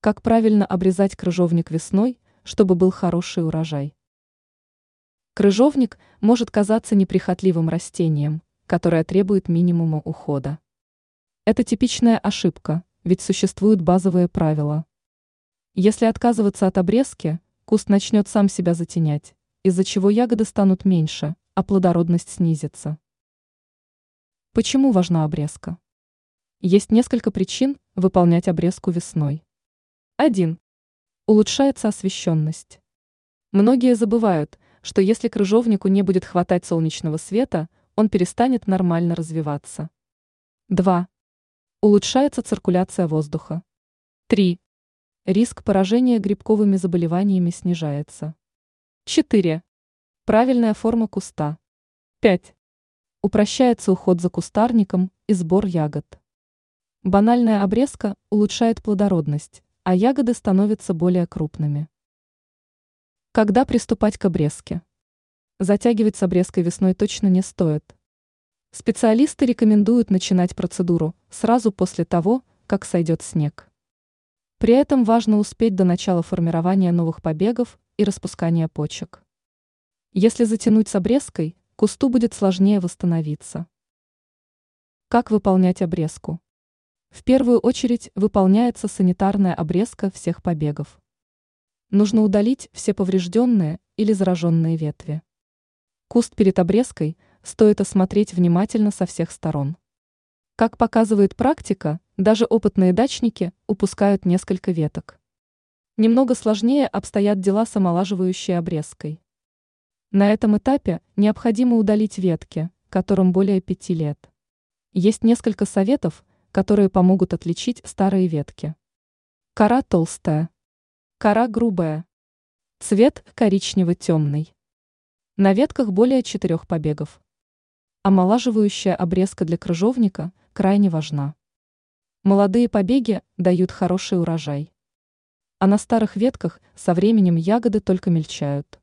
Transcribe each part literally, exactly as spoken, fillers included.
Как правильно обрезать крыжовник весной, чтобы был хороший урожай? Крыжовник может казаться неприхотливым растением, которое требует минимума ухода. Это типичная ошибка, ведь существуют базовые правила. Если отказываться от обрезки, куст начнет сам себя затенять, из-за чего ягоды станут меньше, а плодородность снизится. Почему важна обрезка? Есть несколько причин выполнять обрезку весной. один. Улучшается освещенность. Многие забывают, что если крыжовнику не будет хватать солнечного света, он перестанет нормально развиваться. два. Улучшается циркуляция воздуха. три. Риск поражения грибковыми заболеваниями снижается. четыре. Правильная форма куста. пять. Упрощается уход за кустарником и сбор ягод. Банальная обрезка улучшает плодородность, а ягоды становятся более крупными. Когда приступать к обрезке? Затягивать с обрезкой весной точно не стоит. Специалисты рекомендуют начинать процедуру сразу после того, как сойдет снег. При этом важно успеть до начала формирования новых побегов и распускания почек. Если затянуть с обрезкой, кусту будет сложнее восстановиться. Как выполнять обрезку? В первую очередь выполняется санитарная обрезка всех побегов. Нужно удалить все поврежденные или зараженные ветви. Куст перед обрезкой стоит осмотреть внимательно со всех сторон. Как показывает практика, даже опытные дачники упускают несколько веток. Немного сложнее обстоят дела с омолаживающей обрезкой. На этом этапе необходимо удалить ветки, которым более пяти лет. Есть несколько советов, которые помогут отличить старые ветки. Кора толстая. Кора грубая. Цвет коричнево-темный. На ветках более четырех побегов. Омолаживающая обрезка для крыжовника крайне важна. Молодые побеги дают хороший урожай. А на старых ветках со временем ягоды только мельчают.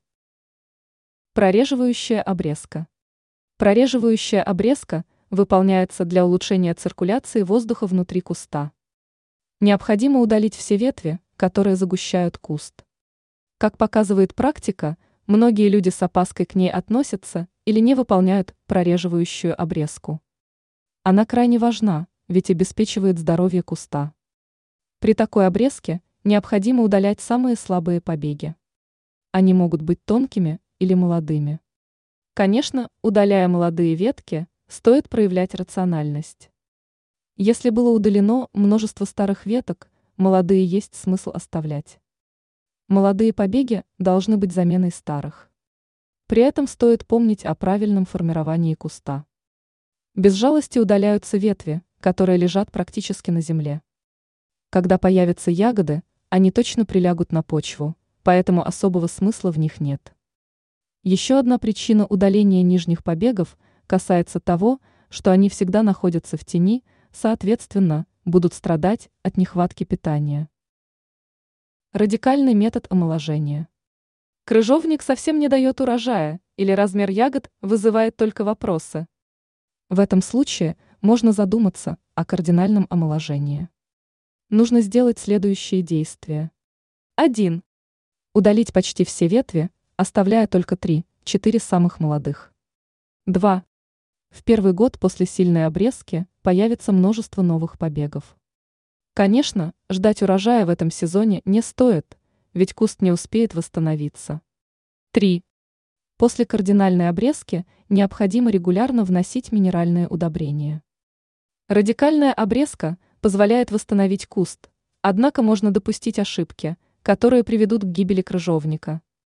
Прореживающая обрезка. Прореживающая обрезка выполняется для улучшения циркуляции воздуха внутри куста. Необходимо удалить все ветви, которые загущают куст. Как показывает практика, многие люди с опаской к ней относятся или не выполняют прореживающую обрезку. Она крайне важна, ведь обеспечивает здоровье куста. При такой обрезке необходимо удалять самые слабые побеги. Они могут быть тонкими или молодыми. Конечно, удаляя молодые ветки, стоит проявлять рациональность. Если было удалено множество старых веток, молодые есть смысл оставлять. Молодые побеги должны быть заменой старых. При этом стоит помнить о правильном формировании куста. Без жалости удаляются ветви, которые лежат практически на земле. Когда появятся ягоды, они точно прилягут на почву, поэтому особого смысла в них нет. Еще одна причина удаления нижних побегов касается того, что они всегда находятся в тени, соответственно, будут страдать от нехватки питания. Радикальный метод омоложения. Крыжовник совсем не дает урожая, или размер ягод вызывает только вопросы. В этом случае можно задуматься о кардинальном омоложении. Нужно сделать следующие действия. один. Удалить почти все ветви, оставляя только три-четыре самых молодых. два. В первый год после сильной обрезки появится множество новых побегов. Конечно, ждать урожая в этом сезоне не стоит, ведь куст не успеет восстановиться. три. После кардинальной обрезки необходимо регулярно вносить минеральные удобрения. Радикальная обрезка позволяет восстановить куст, однако можно допустить ошибки, которые приведут к гибели крыжовника.